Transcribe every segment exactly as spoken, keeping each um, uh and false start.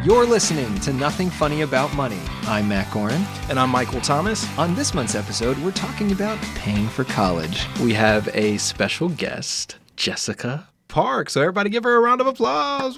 You're listening to Nothing Funny About Money. I'm Matt Gorin. And I'm Michael Thomas. On this month's episode, we're talking about paying for college. We have a special guest, Jessica Park. So everybody give her a round of applause.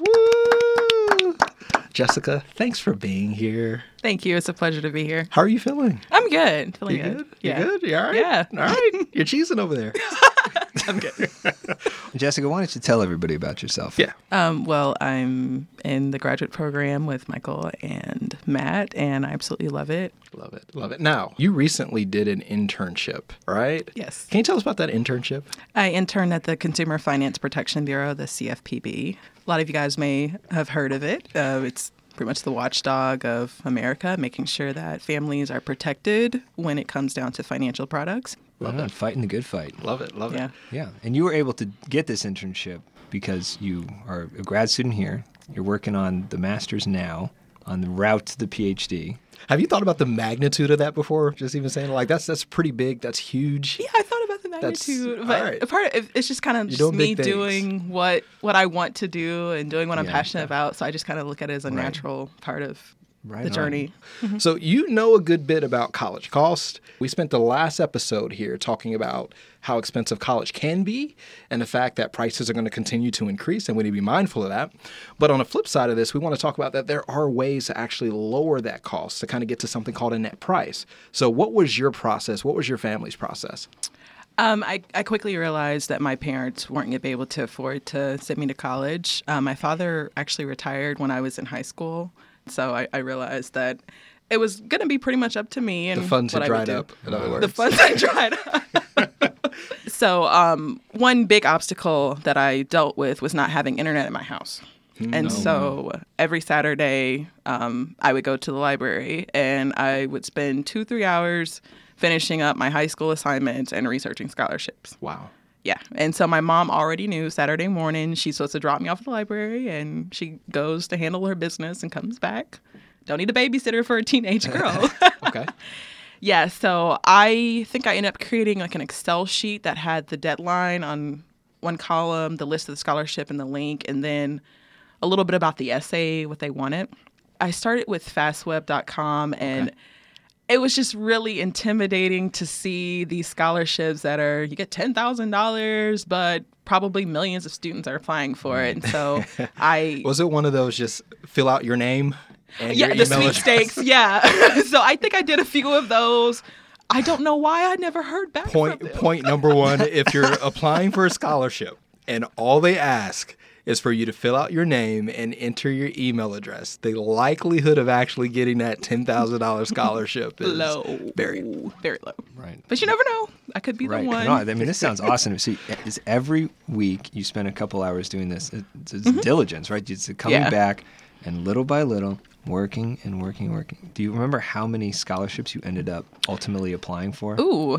Woo! Jessica, thanks for being here. Thank you. It's a pleasure to be here. How are you feeling? I'm good. Feeling You good. good? Yeah. You good? You all right? Yeah. All right. You're cheesing over there. I'm good. Jessica, why don't you tell everybody about yourself? Yeah. Um, well, I'm in the graduate program with Michael and Matt, and I absolutely love it. Love it. Love it. Now, you recently did an internship, right? Yes. Can you tell us about that internship? I interned at the Consumer Finance Protection Bureau, the C F P B. A lot of you guys may have heard of it. Uh, it's pretty much the watchdog of America, making sure that families are protected when it comes down to financial products. Love it. Fighting the good fight. Love it. Love Yeah. it. Yeah. And you were able to get this internship because you are a grad student here. You're working on the master's now, on the route to the P H D. Have you thought about the magnitude of that before? Just even saying, like, that's that's pretty big. That's huge. Yeah, I thought about the That's- magnitude, but all right. a part of, it's just kind of You're just doing me big things. doing what what I want to do and doing what I'm Yeah, passionate yeah. about. So I just kind of look at it as a Right. natural part of Right the on. journey. So you know a good bit about college cost. We spent the last episode here talking about how expensive college can be and the fact that prices are going to continue to increase, and we need to be mindful of that. But on the flip side of this, we want to talk about that there are ways to actually lower that cost to kind of get to something called a net price. So what was your process? What was your family's process? Um, I, I quickly realized that my parents weren't going to be able to afford to send me to college. Um, my father actually retired when I was in high school. So I, I realized that it was going to be pretty much up to me. And The funds what had I would dried do. up, in other words. The funds had dried up. So um, one big obstacle that I dealt with was not having internet in my house. And so every Saturday, um, I would go to the library and I would spend two, three hours finishing up my high school assignments and researching scholarships. Wow. Yeah. And so my mom already knew Saturday morning she's supposed to drop me off at the library and she goes to handle her business and comes back. Don't need a babysitter for a teenage girl. Okay. Yeah. So I think I ended up creating like an Excel sheet that had the deadline on one column, the list of the scholarship and the link, and then a little bit about the essay, what they wanted. I started with fast web dot com and Okay. it was just really intimidating to see these scholarships that are, you get ten thousand dollars, but probably millions of students are applying for it. And so I... Was it one of those just fill out your name and yeah, your the email address? sweepstakes, yeah. So I think I did a few of those. I don't know why I never heard back Point from them. point number one, if you're applying for a scholarship and all they ask is for you to fill out your name and enter your email address, the likelihood of actually getting that ten thousand dollars scholarship is Low. very Very low. Right. But you never know. I could be Right. the one. No, I mean, this sounds awesome. See, is every week you spend a couple hours doing this. It's, it's diligence, right? It's coming Yeah. back and little by little, working and working, working. Do you remember how many scholarships you ended up ultimately applying for? Ooh,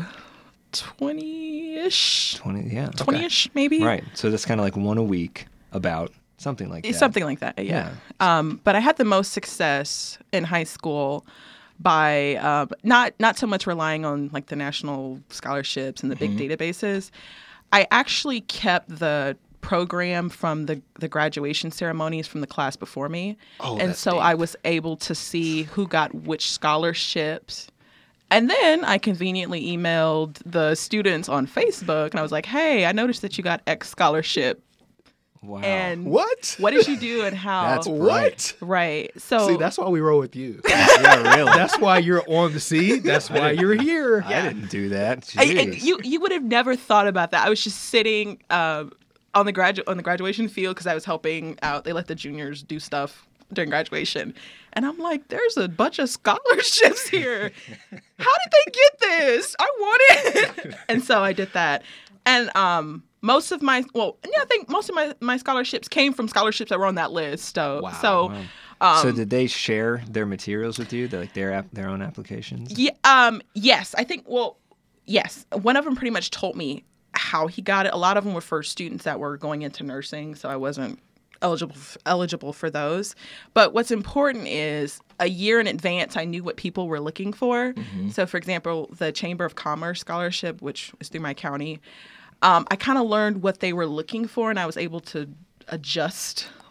twenty-ish. twenty, yeah. twenty-ish, maybe? Right. So that's kind of like one a week, about something like that. Something like that, yeah. Yeah. Um, but I had the most success in high school by um, not not so much relying on like the national scholarships and the big Mm-hmm. databases. I actually kept the program from the, the graduation ceremonies from the class before me. Oh, and that's so deep. I was able to see who got which scholarships. And then I conveniently emailed the students on Facebook and I was like, hey, I noticed that you got X scholarship. Wow. And What? what did you do and how? That's What? Right. So See, that's why we roll with you. yeah, really. That's why you're on the seat. That's why you're here. I didn't do that. I- and Jeez. you you would have never thought about that. I was just sitting um, on the gradu- on the graduation field because I was helping out. They let the juniors do stuff during graduation, and I'm like, "There's a bunch of scholarships here. How did they get this? I want it." And so I did that, and um, most of my well, yeah, I think most of my, my scholarships came from scholarships that were on that list. So Wow. so. Wow. Um, so did they share their materials with you, They're like their app, their own applications? Yeah. Um. Yes. I think. Well. Yes. One of them pretty much told me how he got it. A lot of them were for students that were going into nursing, so I wasn't eligible eligible for those. But what's important is a year in advance, I knew what people were looking for. Mm-hmm. So, for example, the Chamber of Commerce scholarship, which is through my county, um, I kind of learned what they were looking for, and I was able to adjust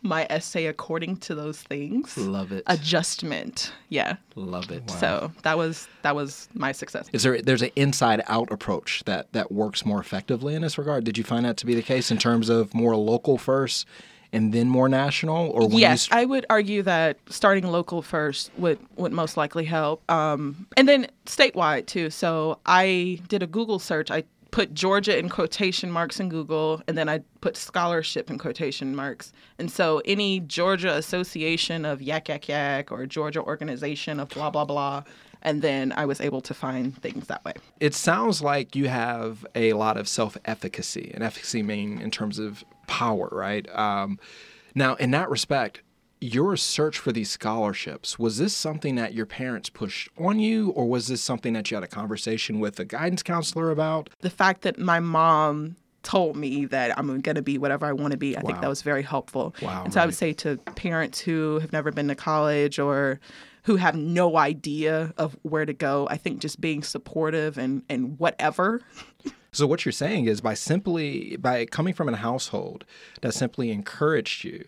my essay according to those things. Love it. Adjustment. Yeah. Love it. So that was that was my success. Is there there's an inside out approach that that works more effectively in this regard? Did you find that to be the case in terms of more local first and then more national? Or when Yes, you... I would argue that starting local first would, would most likely help. Um, and then statewide too. So I did a Google search. I put Georgia in quotation marks in Google, and then I put scholarship in quotation marks. And so any Georgia association of yak, yak, yak, or Georgia organization of blah, blah, blah. And then I was able to find things that way. It sounds like you have a lot of self-efficacy, and efficacy meaning in terms of power, right? Um, now, in that respect, your search for these scholarships, was this something that your parents pushed on you, or was this something that you had a conversation with a guidance counselor about? The fact that my mom told me that I'm going to be whatever I want to be, I Wow. think that was very helpful. Wow, and so I would right. say to parents who have never been to college or who have no idea of where to go, I think just being supportive and, and whatever. So what you're saying is by simply, by coming from a household that simply encouraged you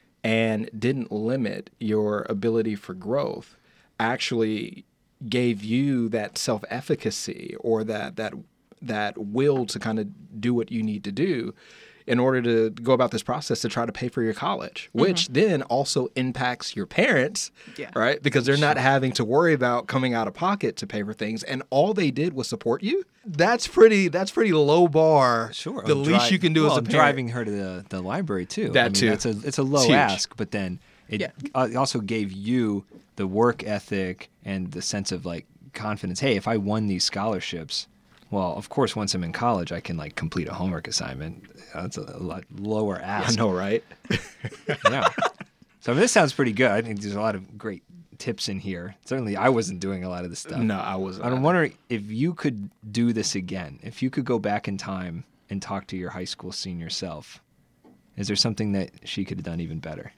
and didn't limit your ability for growth, actually gave you that self-efficacy or that that that will to kind of do what you need to do in order to go about this process to try to pay for your college, which mm-hmm. then also impacts your parents, yeah. right? Because they're not having to worry about coming out of pocket to pay for things, and all they did was support you. That's pretty. That's pretty low bar. Sure, the dri- least you can do well, as a parent. driving her to the, the library too. That I mean, too. That's a it's a low It's huge. ask, but then it Yeah. uh, also gave you the work ethic and the sense of like confidence. Hey, if I won these scholarships, well, of course, once I'm in college, I can like complete a homework assignment. That's a, a lot lower ask. I know, right? Yeah. So this sounds pretty good. I think there's a lot of great tips in here. Certainly, I wasn't doing a lot of this stuff. No, I wasn't. I'm wondering if you could do this again, if you could go back in time and talk to your high school senior self, is there something that she could have done even better?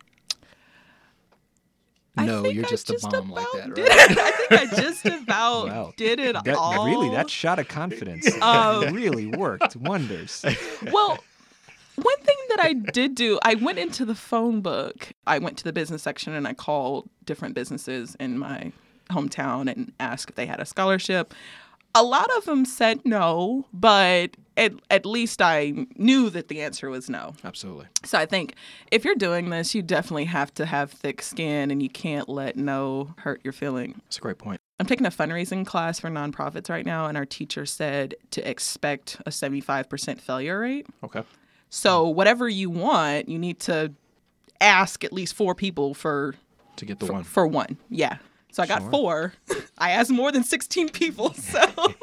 No, I think you're I just a just bomb like about that, did right? it. I think I just about Wow. did it That, all. Really, that shot of confidence Um, really worked wonders. Well, one thing that I did do, I went into the phone book. I went to the business section and I called different businesses in my hometown and asked if they had a scholarship. A lot of them said no, but at, at least I knew that the answer was no. Absolutely. So I think if you're doing this, you definitely have to have thick skin and you can't let no hurt your feeling. That's a great point. I'm taking a fundraising class for nonprofits right now, and our teacher said to expect a seventy-five percent failure rate. Okay. So whatever you want, you need to ask at least four people for To get the for, one. for one. Yeah. So I got Sure. four. I asked more than sixteen people. So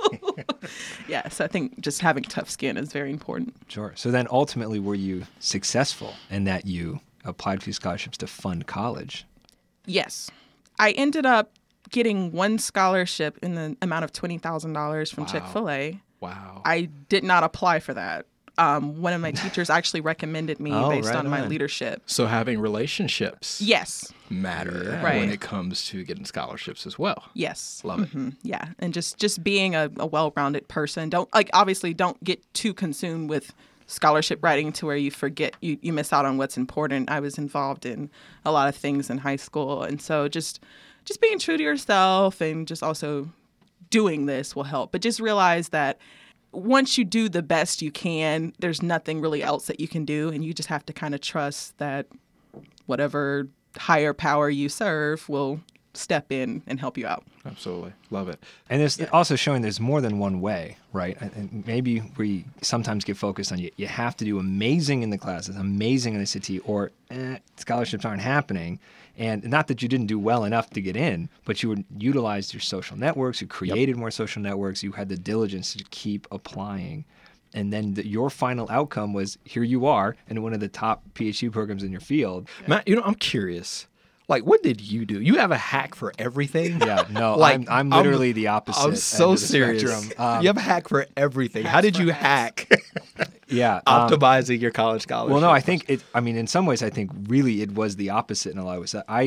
yeah, so I think just having tough skin is very important. Sure. So then ultimately, were you successful in that you applied for these scholarships to fund college? Yes. I ended up getting one scholarship in the amount of twenty thousand dollars from Wow. Chick-fil-A. Wow. I did not apply for that. Um, one of my teachers actually recommended me Oh, based right on my on. leadership. So having relationships Yes. matter Yeah. Right. when it comes to getting scholarships as well. Yes. Love it. Mhm. Yeah. And just, just being a, a well-rounded person. Don't like obviously don't get too consumed with scholarship writing to where you forget you, you miss out on what's important. I was involved in a lot of things in high school. And so just just being true to yourself and just also doing this will help. But just realize that once you do the best you can, there's nothing really else that you can do. And you just have to kind of trust that whatever higher power you serve will step in and help you out. Absolutely. Love it. And it's also showing there's more than one way, right? And- And maybe we sometimes get focused on you, you have to do amazing in the classes, amazing in the C T, or eh, scholarships aren't happening. And not that you didn't do well enough to get in, but you would utilized your social networks, you created more social networks, you had the diligence to keep applying. And then the, your final outcome was here you are in one of the top PhD programs in your field. Matt, you know, I'm curious. Like, what did you do? You have a hack for everything? Yeah, no, Like, I'm, I'm literally the opposite. I'm end so of the serious. spectrum. Um, you have a hack for everything. How hacks did for you hacks. hack yeah. um, optimizing your college scholarship? Well, no, I think it, I mean, in some ways, I think really it was the opposite in a lot of ways. I,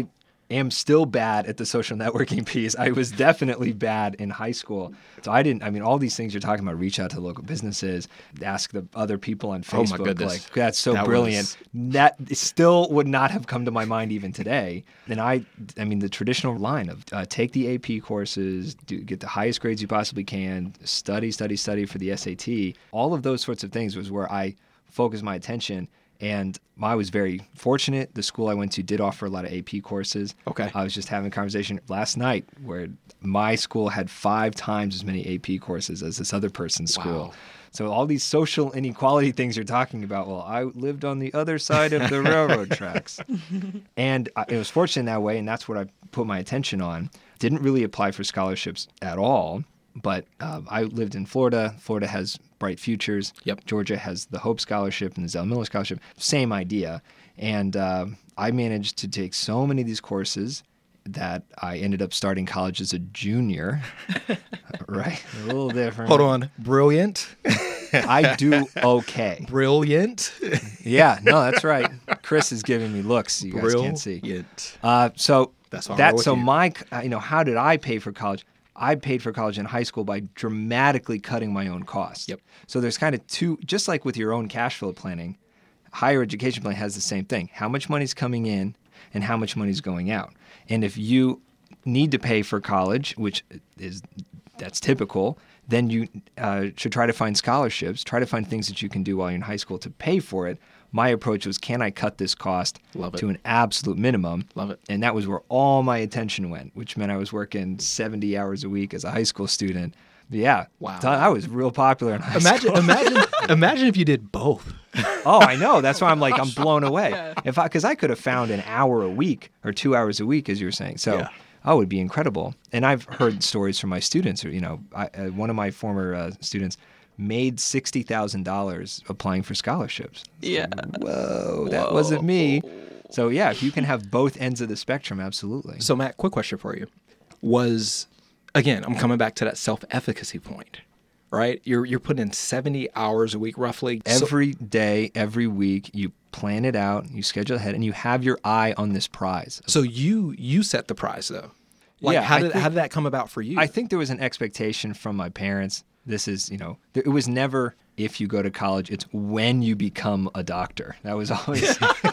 am still bad at the social networking piece. I was definitely bad in high school. So I didn't, I mean, all these things you're talking about, reach out to local businesses, ask the other people on Oh, Facebook. my goodness. Like, that's so That brilliant. was- That still would not have come to my mind even today. And I, I mean, the traditional line of uh, take the A P courses, do, get the highest grades you possibly can, study, study, study for the S A T. All of those sorts of things was where I focused my attention. And I was very fortunate. The school I went to did offer a lot of A P courses. Okay. I was just having a conversation last night where my school had five times as many A P courses as this other person's school. Wow. So all these social inequality things you're talking about, well, I lived on the other side of the railroad tracks. And I, it was fortunate that way, and that's what I put my attention on. Didn't really apply for scholarships at all, but um, I lived in Florida. Florida has Bright Futures. Yep. Georgia has the Hope Scholarship and the Zell Miller Scholarship. Same idea. And uh, I managed to take so many of these courses that I ended up starting college as a junior. Right? A little different. Hold on. Brilliant. I do okay. Brilliant. Yeah, no, that's right. Chris is giving me looks you guys can't see. Brilliant. Uh, so That's why I that roll with so you. my uh, you know how did I pay for college? I paid for college in high school by dramatically cutting my own costs. Yep. So there's kind of two, just like with your own cash flow planning, higher education plan has the same thing. How much money's coming in and how much money's going out. And if you need to pay for college, which is that's typical, then you uh, should try to find scholarships, try to find things that you can do while you're in high school to pay for it. My approach was, can I cut this cost Love it. to an absolute minimum? Love it. And that was where all my attention went, which meant I was working seventy hours a week as a high school student. But yeah, Wow. so I was real popular in high Imagine, school. imagine, imagine if you did both. Oh, I know. That's why I'm like, I'm blown away. Yeah. If I, because I could have found an hour a week or two hours a week, as you were saying. So, Yeah. oh, it would be incredible. And I've heard stories from my students. Or, you know, I, uh, one of my former uh, students made sixty thousand dollars applying for scholarships. Yeah. Whoa, that wasn't me. So yeah, if you can have both ends of the spectrum, absolutely. So, Matt, quick question for you. Was, again, I'm coming back to that self-efficacy point, right? You're you're putting in seventy hours a week roughly. So- Every day, every week, you plan it out, you schedule ahead, and you have your eye on this prize. So you you set the prize though. Like Yeah, how I did think- how did that come about for you? I think there was an expectation from my parents. This is, you know, th- it was never if you go to college, it's when you become a doctor. That was always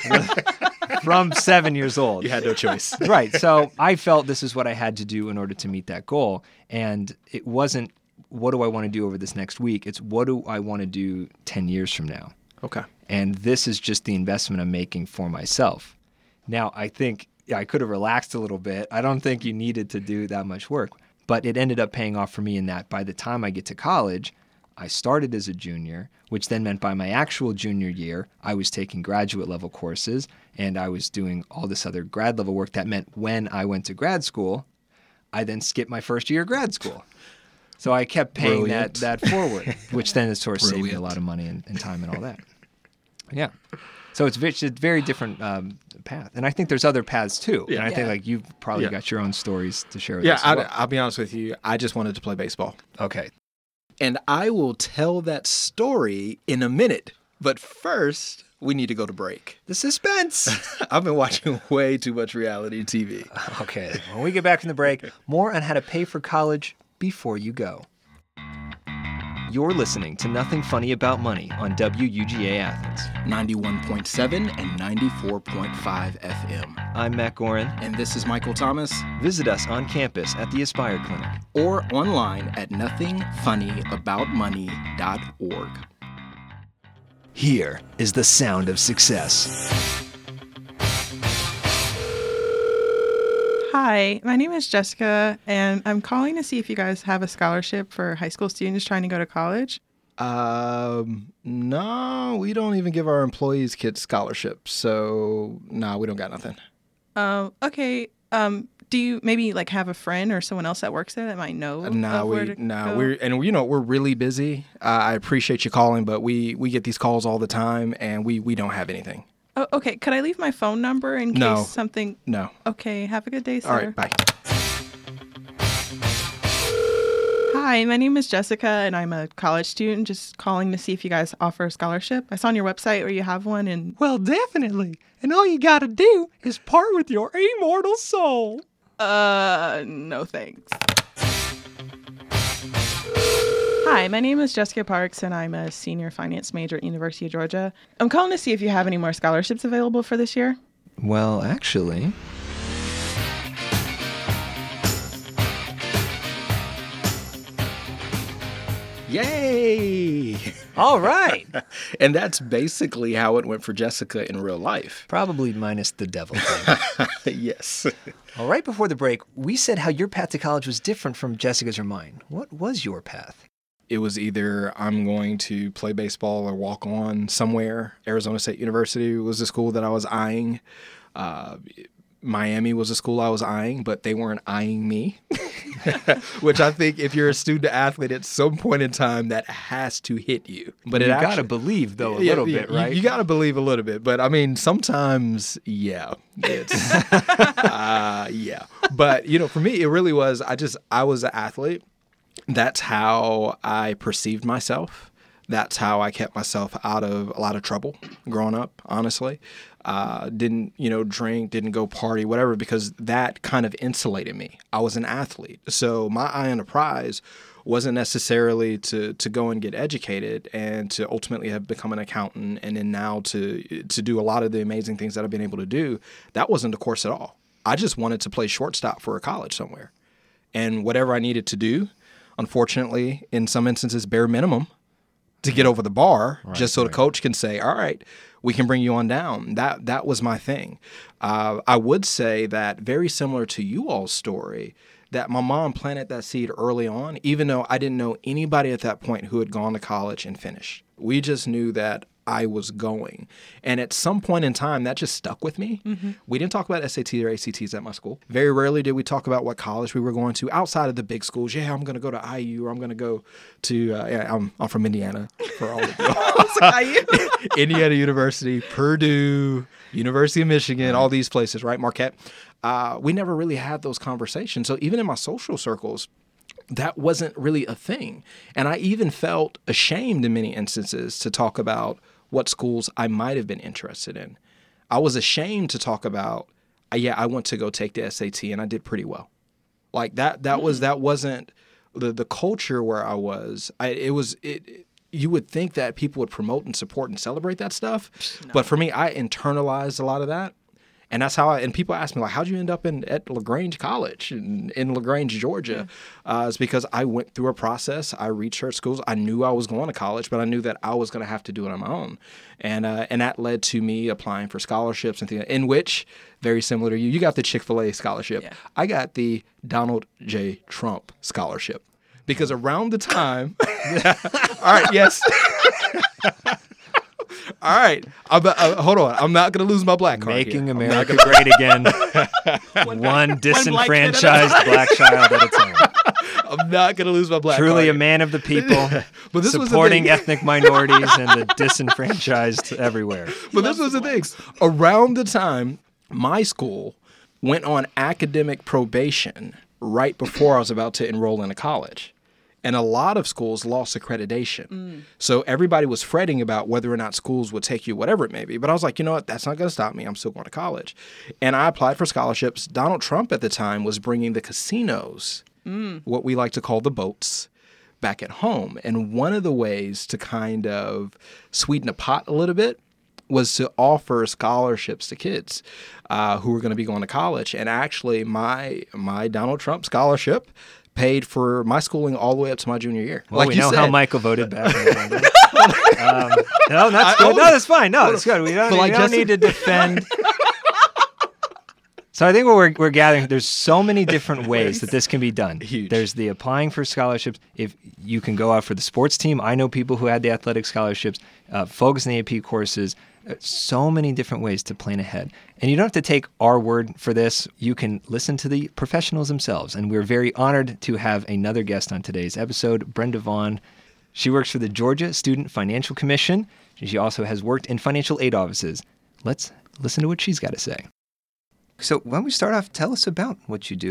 from seven years old. you had no choice. Right. So I felt this is what I had to do in order to meet that goal. And it wasn't, what do I want to do over this next week? It's what do I want to do ten years from now? Okay. And this is just the investment I'm making for myself. Now, I think yeah, I could have relaxed a little bit. I don't think you needed to do that much work, but it ended up paying off for me in that by the time I get to college, I started as a junior, which then meant by my actual junior year, I was taking graduate level courses and I was doing all this other grad level work. That meant when I went to grad school, I then skipped my first year of grad school. So I kept paying Brilliant. that that forward, which then has sort of saved me a Brilliant. lot of money and, and time and all that. Yeah. So it's, ve- it's a very different um, path. And I think there's other paths too. Yeah. And I think Yeah. like you've probably Yeah. got your own stories to share with Yeah, us. as I, well. I'll be honest with you. I just wanted to play baseball. Okay. And I will tell that story in a minute. But first, we need to go to break. The suspense. I've been watching way too much reality T V. Okay. When we get back from the break, more on how to pay for college before you go. You're listening to Nothing Funny About Money on W U G A Athens. ninety-one point seven and ninety-four point five F M. I'm Matt Gorin. And this is Michael Thomas, Visit us on campus at the Aspire Clinic. or online at nothing funny about money dot org. Here is the sound of success. Hi, my name is Jessica, and I'm calling to see if you guys have a scholarship for high school students trying to go to college. Um, no, we don't even give our employees kids scholarships. So, no, we don't got nothing. Um, okay. Um, do you maybe like have a friend or someone else that works there that might know? No, of where we to no, go? we're and you know we're really busy. Uh, I appreciate you calling, but we we get these calls all the time, and we we don't have anything. Oh, okay. Could I leave my phone number in No. case something? No. Okay. Have a good day, sir. All right, bye. Hi, my name is Jessica, and I'm a college student just calling to see if you guys offer a scholarship. I saw on your website where you have one, and Well, definitely. And all you gotta do is part with your immortal soul. uh, no thanks. Hi, my name is Jessica Parks, and I'm a senior finance major at University of Georgia. I'm calling to see if you have any more scholarships available for this year. Well, actually... Yay! All right. And that's basically how it went for Jessica in real life. Probably minus the devil thing. Yes. Well, right before the break, we said how your path to college was different from Jessica's or mine. What was your path? It was either I'm going to play baseball or walk on somewhere. Arizona State University was the school that I was eyeing. Uh, Miami was a school I was eyeing, but they weren't eyeing me. Which I think if you're a student athlete at some point in time, that has to hit you. But you it gotta actually, believe, though, a yeah, little yeah, bit, you- right? You, got to believe a little bit. But I mean, sometimes, yeah, it's, uh, yeah. But, you know, for me, it really was, I just, I was an athlete. That's how I perceived myself. That's how I kept myself out of a lot of trouble growing up, honestly. Uh, didn't, you know, drink, didn't go party, whatever, because that kind of insulated me. I was an athlete. So my eye on the prize wasn't necessarily to to go and get educated and to ultimately have become an accountant and then now to to do a lot of the amazing things that I've been able to do. That wasn't the course at all. I just wanted to play shortstop for a college somewhere. And whatever I needed to do, unfortunately, in some instances, bare minimum, to get over the bar, right, just so right. the coach can say, all right, we can bring you on down. That that was my thing. Uh, I would say that very similar to you all's story, that my mom planted that seed early on, even though I didn't know anybody at that point who had gone to college and finished. We just knew that I was going. And at some point in time, that just stuck with me. Mm-hmm. We didn't talk about S A T or A C Ts at my school. Very rarely did we talk about what college we were going to outside of the big schools. Yeah, I'm going to go to I U or I'm going to go to, uh, yeah, I'm, I'm from Indiana for all of you. Indiana University, Purdue, University of Michigan, all these places, right? Marquette. Uh, we never really had those conversations. So even in my social circles, that wasn't really a thing. And I even felt ashamed in many instances to talk about what schools I might have been interested in. I was ashamed to talk about, uh, yeah, I went to go take the S A T and I did pretty well. Like that, that was, that wasn't the, the culture where I was. I, it was, it, you would think that people would promote and support and celebrate that stuff. No. But for me, I internalized a lot of that. And that's how I, and people ask me, like, how'd you end up in at LaGrange College in, in LaGrange, Georgia? Yeah. Uh, it's because I went through a process. I researched schools. I knew I was going to college, but I knew that I was going to have to do it on my own. And uh, and that led to me applying for scholarships and things, in which, very similar to you, you got the Chick-fil-A scholarship. Yeah. I got the Donald J. Trump scholarship. Because around the time, all right, yes. All right. I'm, uh, hold on. I'm not going to lose my black card. Making here. America gonna... great again. one, one disenfranchised black, black child at a time. I'm not going to lose my black Truly card. Truly a man of the people, but this supporting was ethnic minorities and the disenfranchised everywhere. But this was the thing. Around the time my school went on academic probation right before I was about to enroll in a college. And a lot of schools lost accreditation. Mm. So everybody was fretting about whether or not schools would take you, whatever it may be. But I was like, you know what? That's not going to stop me. I'm still going to college. And I applied for scholarships. Donald Trump at the time was bringing the casinos, mm. what we like to call the boats, back at home. And one of the ways to kind of sweeten the pot a little bit was to offer scholarships to kids uh, who were going to be going to college. And actually, my my Donald Trump scholarship paid for my schooling all the way up to my junior year. Well, like we you know said. how Michael voted back. um, no, that's good. No, that's fine. No, it's good. We don't, like we don't Justin... need to defend. So I think what we're, we're gathering, there's so many different ways that this can be done. Huge. There's the applying for scholarships. If you can go out for the sports team, I know people who had the athletic scholarships, uh, focus on the A P courses. So many different ways to plan ahead. And you don't have to take our word for this. You can listen to the professionals themselves. And we're very honored to have another guest on today's episode, Brenda Vaughn. She works for the Georgia Student Financial Commission. She also has worked in financial aid offices. Let's listen to what she's got to say. So why don't we start off, tell us about what you do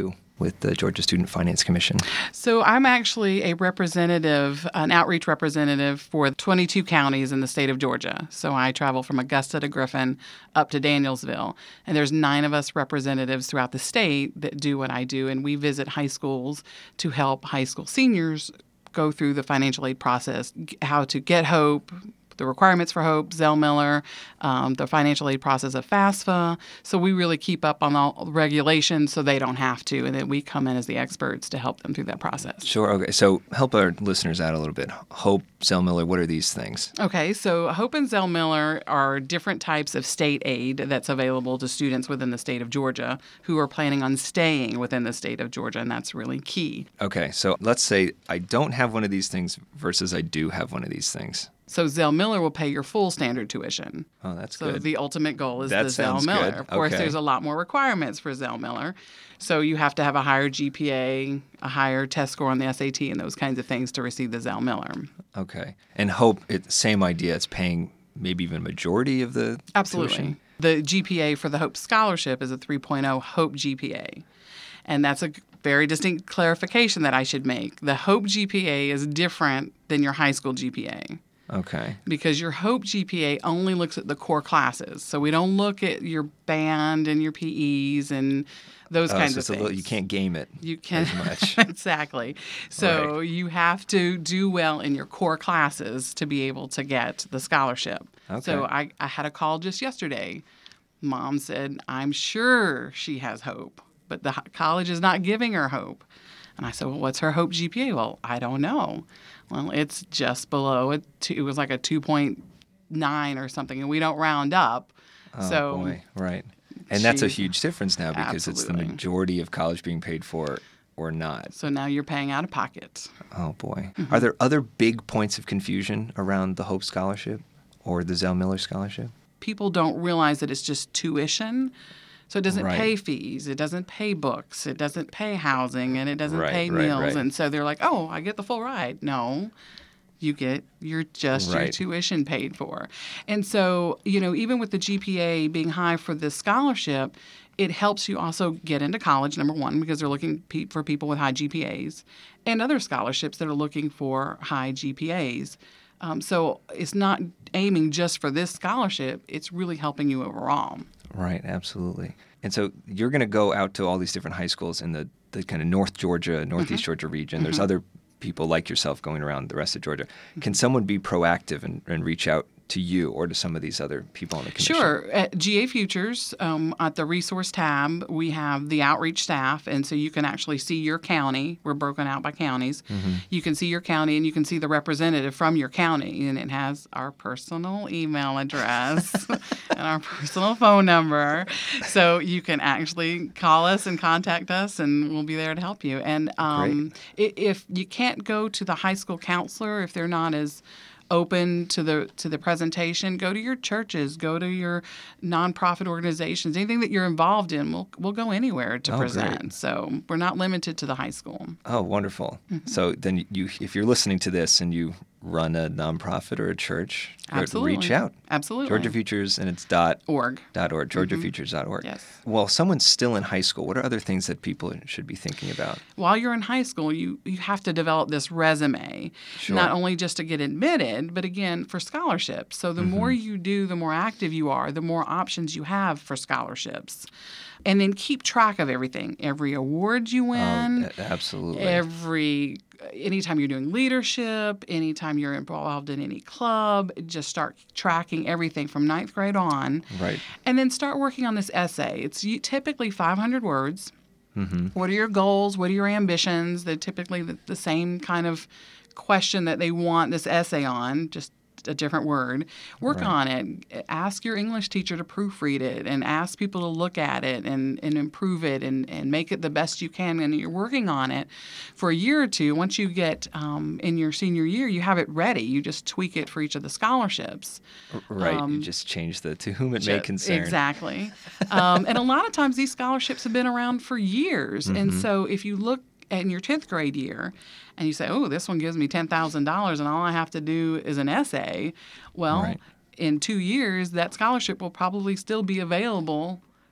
with the Georgia Student Finance Commission? So I'm actually a representative, an outreach representative for twenty-two counties in the state of Georgia. So I travel from Augusta to Griffin up to Danielsville. And there's nine of us representatives throughout the state that do what I do. And we visit high schools to help high school seniors go through the financial aid process, how to get HOPE, the requirements for HOPE, Zell Miller, um, the financial aid process of FAFSA. So we really keep up on all regulations so they don't have to, and then we come in as the experts to help them through that process. Sure. Okay. So help our listeners out a little bit. HOPE, Zell Miller, what are these things? Okay. So HOPE and Zell Miller are different types of state aid that's available to students within the state of Georgia who are planning on staying within the state of Georgia, and that's really key. Okay. So let's say I don't have one of these things versus I do have one of these things. So Zell Miller will pay your full standard tuition. Oh, that's so good. the ultimate goal is That the Zell sounds Miller. good. Of course, Okay. there's a lot more requirements for Zell Miller. So you have to have a higher G P A, a higher test score on the S A T, and those kinds of things to receive the Zell Miller. Okay. And HOPE, it's same idea. It's paying maybe even a majority of the Absolutely. tuition? The G P A for the HOPE scholarship is a three point oh HOPE G P A. And that's a very distinct clarification that I should make. The HOPE G P A is different than your high school G P A. Okay. Because your HOPE G P A only looks at the core classes. So we don't look at your band and your P Es and those Oh, kinds so of it's a things. little, you can't game it You can as much. exactly. So Right. you have to do well in your core classes to be able to get the scholarship. Okay. So I, I had a call just yesterday. Mom said, I'm sure she has HOPE, but the h- college is not giving her HOPE. And I said, well, what's her HOPE G P A? Well, I don't know. Well, it's just below it. It was like a two point nine or something, and we don't round up. Oh, so boy. Right. And that's a she- huge difference now because it's the Absolutely. majority of college being paid for or not. So now you're paying out of pocket. Oh, boy. Mm-hmm. Are there other big points of confusion around the HOPE scholarship or the Zell Miller scholarship? People don't realize that it's just tuition. So it doesn't Right. pay fees, it doesn't pay books, it doesn't pay housing, and it doesn't Right, pay right, meals. right. And so they're like, oh, I get the full ride. No, you get your just your Right. tuition paid for. And so, you know, even with the G P A being high for this scholarship, it helps you also get into college, number one, because they're looking pe- for people with high G P As, and other scholarships that are looking for high G P As. Um, so it's not aiming just for this scholarship, it's really helping you overall. Right, absolutely. And so you're going to go out to all these different high schools in the, the kind of North Georgia, Northeast Mm-hmm. Georgia region. There's other people like yourself going around the rest of Georgia. Can someone be proactive and, and reach out to you or to some of these other people on the commission? Sure. At G A Futures, um, at the resource tab, we have the outreach staff, and so you can actually see your county. We're broken out by counties. Mm-hmm. You can see your county, and you can see the representative from your county, and it has our personal email address and our personal phone number. So you can actually call us and contact us, and we'll be there to help you. And um, i- if you can't go to the high school counselor, if they're not as open to the to the presentation, go to your churches, go to your nonprofit organizations, anything that you're involved in. We'll we'll go anywhere to Oh, present. great. So we're not limited to the high school. Oh, wonderful. Mm-hmm. So then you, if you're listening to this and you run a nonprofit or a church, Absolutely. reach out. Absolutely. Georgia Futures, and it's dot Org. dot org, georgia futures dot org. Yes. Well, someone's still in high school. What are other things that people should be thinking about? While you're in high school, you, you have to develop this resume, Sure. not only just to get admitted, but again, for scholarships. So the more you do, the more active you are, the more options you have for scholarships. And then keep track of everything, every award you win, Oh, a- absolutely. every anytime you're doing leadership, anytime you're involved in any club, just start tracking everything from ninth grade on. Right. And then start working on this essay. It's u- typically five hundred words. Mm-hmm. What are your goals? What are your ambitions? They're typically the, the same kind of question that they want this essay on, just a different word. Work Right. on it. Ask your English teacher to proofread it and ask people to look at it and, and improve it and, and make it the best you can. And you're working on it for a year or two. Once you get um, in your senior year, you have it ready. You just tweak it for each of the scholarships. Right. Um, you just change the to whom it may Ju- concern. Exactly. um, and a lot of times these scholarships have been around for years. And Mm-hmm. so if you look in your tenth grade year and you say, oh, this one gives me ten thousand dollars and all I have to do is an essay, well, Right. in two years, that scholarship will probably still be available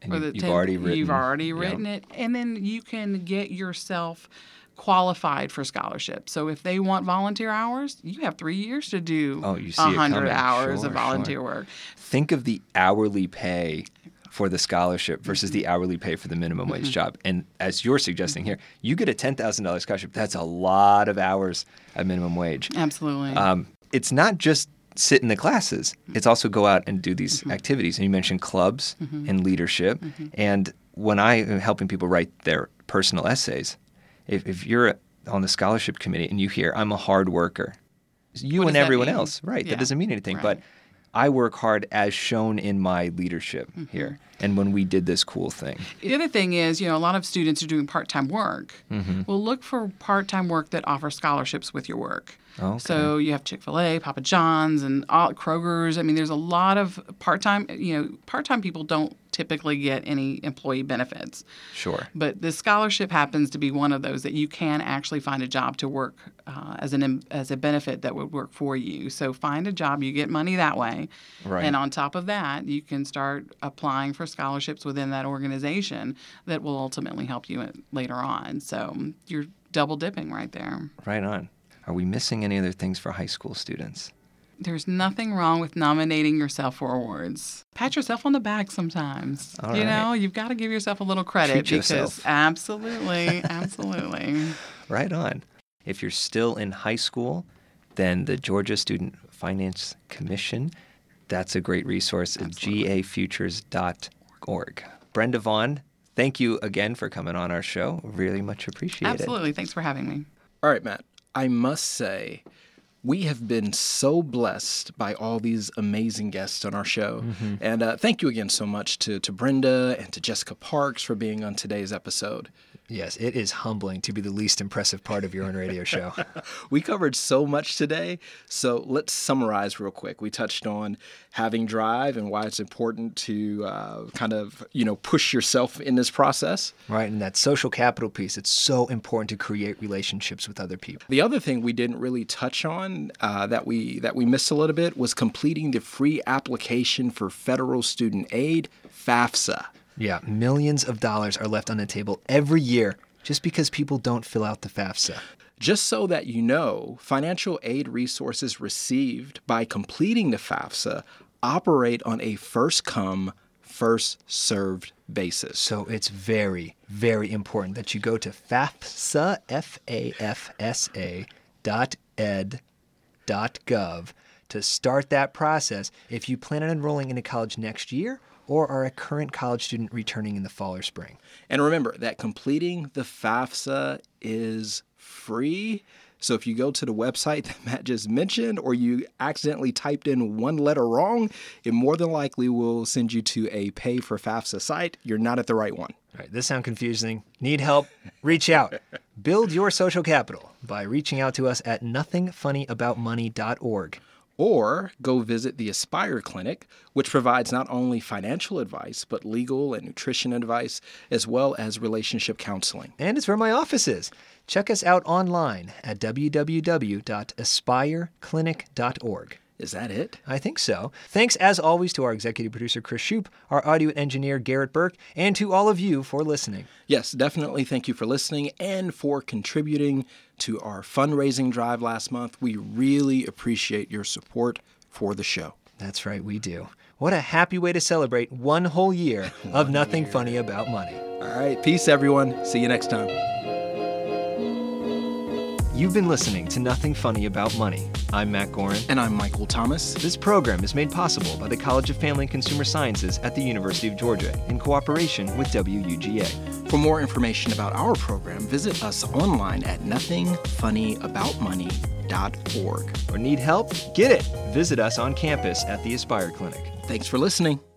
And for you- the you've tenth already written- You've already yeah. written it, and then you can get yourself qualified for scholarship. So if they want volunteer hours, you have three years to do Oh, you see it one hundred coming. hours Sure, of volunteer sure. work. Think of the hourly pay for the scholarship versus Mm-hmm. the hourly pay for the minimum wage job. And as you're suggesting here, you get a ten thousand dollars scholarship. That's a lot of hours at minimum wage. Absolutely. Um, it's not just sit in the classes. It's also go out and do these Mm-hmm. activities. And you mentioned clubs and leadership. And when I am helping people write their personal essays, if, if you're on the scholarship committee and you hear, I'm a hard worker, you What and does that everyone mean? else, right, Yeah. that doesn't mean anything. Right. But I work hard as shown in my leadership Mm-hmm. here. And when we did this cool thing. The other thing is, you know, a lot of students are doing part-time work. Mm-hmm. Well, look for part-time work that offers scholarships with your work. Okay. So you have Chick-fil-A, Papa John's, and all, Kroger's. I mean, there's a lot of part-time, you know, part-time people don't typically get any employee benefits. Sure. But this scholarship happens to be one of those that you can actually find a job to work uh, as an as a benefit that would work for you. So find a job, you get money that way, Right. and on top of that, you can start applying for scholarships within that organization that will ultimately help you later on. So you're double dipping right there. Right on. Are we missing any other things for high school students? There's nothing wrong with nominating yourself for awards. Pat yourself on the back sometimes. All you right. know, you've got to give yourself a little credit Treat because yourself. absolutely, absolutely. Right on. If you're still in high school, then the Georgia Student Finance Commission, that's a great resource at g a futures dot org. Brenda Vaughn, thank you again for coming on our show. Really much appreciated. Absolutely. Thanks for having me. All right, Matt. I must say, we have been so blessed by all these amazing guests on our show. And uh, thank you again so much to, to Brenda and to Jessica Parks for being on today's episode. Yes, it is humbling to be the least impressive part of your own radio show. We covered so much today, so let's summarize real quick. We touched on having drive and why it's important to uh, kind of, you know, push yourself in this process. Right, and that social capital piece, it's so important to create relationships with other people. The other thing we didn't really touch on uh, that we that we missed a little bit was completing the free application for federal student aid, FAFSA. Yeah, millions of dollars are left on the table every year just because people don't fill out the FAFSA. Just so that you know, financial aid resources received by completing the FAFSA operate on a first-come, first-served basis. So it's very, very important that you go to FAFSA, F A F S A dot ed dot gov to start that process if you plan on enrolling into college next year or are a current college student returning in the fall or spring. And remember that completing the FAFSA is free. So if you go to the website that Matt just mentioned or you accidentally typed in one letter wrong, it more than likely will send you to a pay for FAFSA site. You're not at the right one. All right, this sounds confusing. Need help? Reach out. Build your social capital by reaching out to us at nothing funny about money dot org. Or go visit the Aspire Clinic, which provides not only financial advice, but legal and nutrition advice, as well as relationship counseling. And it's where my office is. Check us out online at w w w dot aspire clinic dot org. Is that it? I think so. Thanks, as always, to our executive producer, Chris Shoup, our audio engineer, Garrett Burke, and to all of you for listening. Yes, definitely thank you for listening and for contributing to our fundraising drive last month. We really appreciate your support for the show. That's right, we do. What a happy way to celebrate one whole year of Nothing Funny About Money. All right, peace, everyone. See you next time. You've been listening to Nothing Funny About Money. I'm Matt Gorin. And I'm Michael Thomas. This program is made possible by the College of Family and Consumer Sciences at the University of Georgia in cooperation with W U G A. For more information about our program, visit us online at nothing funny about money dot org. Or need help? Get it! Visit us on campus at the Aspire Clinic. Thanks for listening.